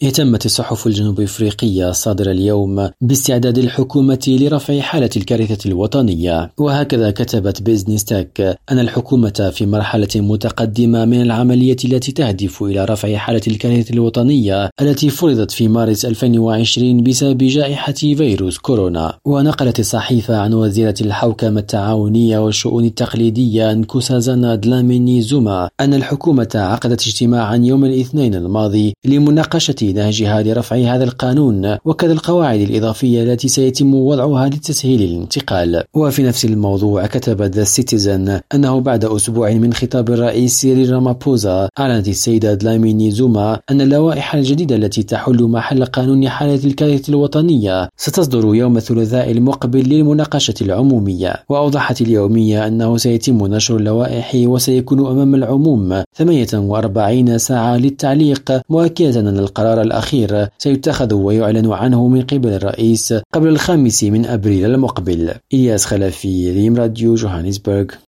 اهتمت الصحف الجنوب أفريقية الصادرة اليوم باستعداد الحكومة لرفع حالة الكارثة الوطنية، وهكذا كتبت بيزنس تك أن الحكومة في مرحلة متقدمة من العملية التي تهدف إلى رفع حالة الكارثة الوطنية التي فرضت في مارس 2020 بسبب جائحة فيروس كورونا. ونقلت الصحيفة عن وزيرة الحوكمة التعاونية والشؤون التقليدية نكوسازانا دلاميني زوما أن الحكومة عقدت اجتماعا يوم الاثنين الماضي لمناقشة نهجها لرفع هذا القانون وكذا القواعد الإضافية التي سيتم وضعها لتسهيل الانتقال. وفي نفس الموضوع كتبت ذا سيتيزن أنه بعد أسبوع من خطاب الرئيس سيريل رامابوزا أعلنت السيدة دلاميني زوما أن اللوائح الجديدة التي تحل محل قانون حالة الكارثة الوطنية ستصدر يوم الثلاثاء المقبل للمناقشة العمومية. وأوضحت اليومية أنه سيتم نشر اللوائح وسيكون أمام العموم 48 ساعة للتعليق، مؤكدة أن القرار الأخير سيتخذ ويعلن عنه من قبل الرئيس قبل 5 أبريل المقبل. إلياس خلفي، ريم راديو، جوهانسبرغ.